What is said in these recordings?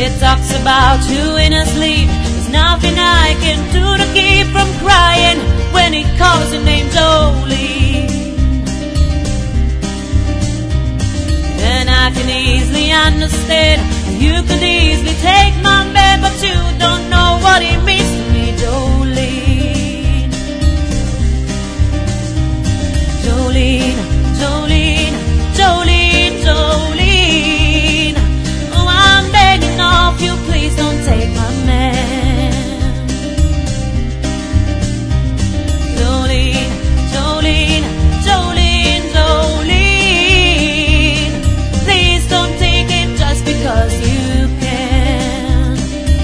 He talks about you in his sleep. There's nothing I can do to keep from crying when he calls your name, Jolene. And I can easily understand you could easily take my man, but you don't know what it means to me, Jolene. Jolene, Jolene, Jolene, Jolene. Oh, I'm begging of you, please don't take my man. Jolene, Jolene, Jolene, Jolene. Please don't take it just because you can.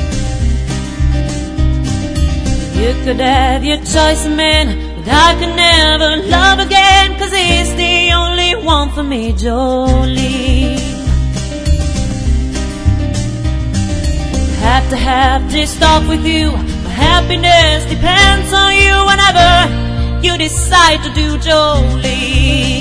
You could have your choice of man, but I could never love again, 'cause he's the only one for me, Jolene. Have to have this talk with you. My happiness depends on you whenever you decide to do, Jolene.